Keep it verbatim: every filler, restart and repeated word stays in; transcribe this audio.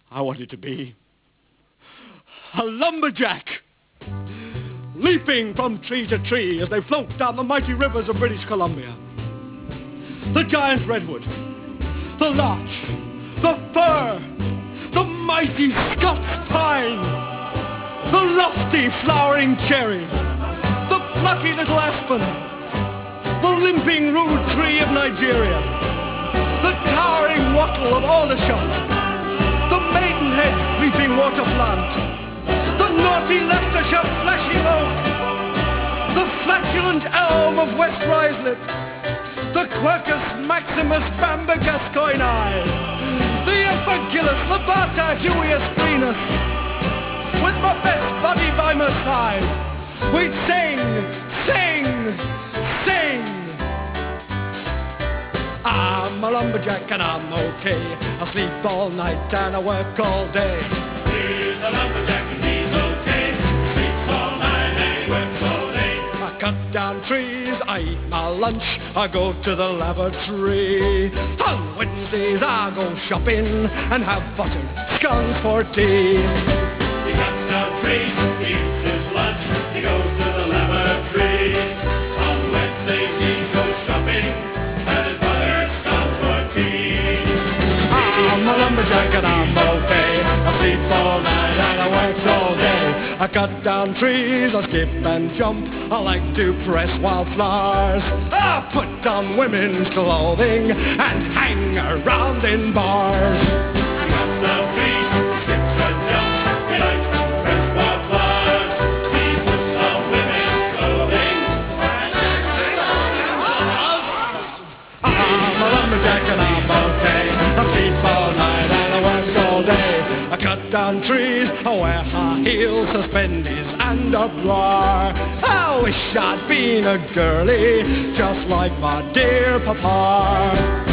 I wanted to be a lumberjack, leaping from tree to tree as they float down the mighty rivers of British Columbia. The giant redwood, the larch, the fir, the mighty Scots pine, the lofty flowering cherry, the plucky little aspen, the limping rude tree of Nigeria, the towering wattle of Aldershot, the maidenhead leaping water plant, the naughty Leicestershire flashing oak, the flatulent elm of West Ruislip, the Quercus maximus Bamba Gascoignei, the Ephagilus labata huius Venus. With my best buddy by my side, we'd sing, sing, sing. I'm a lumberjack and I'm okay. I sleep all night and I work all day. He's a lumberjack and he's okay. Sleeps all night and he works all day. I cut down trees, I eat my lunch, I go to the lavatory. On Wednesdays I go shopping and have buttered scones for tea. He cuts down trees, he eats his lunch, he goes to the lavatory. On Wednesdays he goes shopping and his buttered scones for tea. I'm a lumberjack and I'm okay. I sleep all night and I work all day. I cut down trees, I skip and jump. I like to press wildflowers. I put on women's clothing and hang around in bars. He cuts down trees, he skips and jumps, he likes to press wildflowers. He puts on women's clothing and hangs around in bars. I'm a lumberjack and I'm okay. I sleep all night and I work all day. I cut down trees, I wear high heels, suspenders and a bra. I wish I'd been a girlie, just like my dear papa.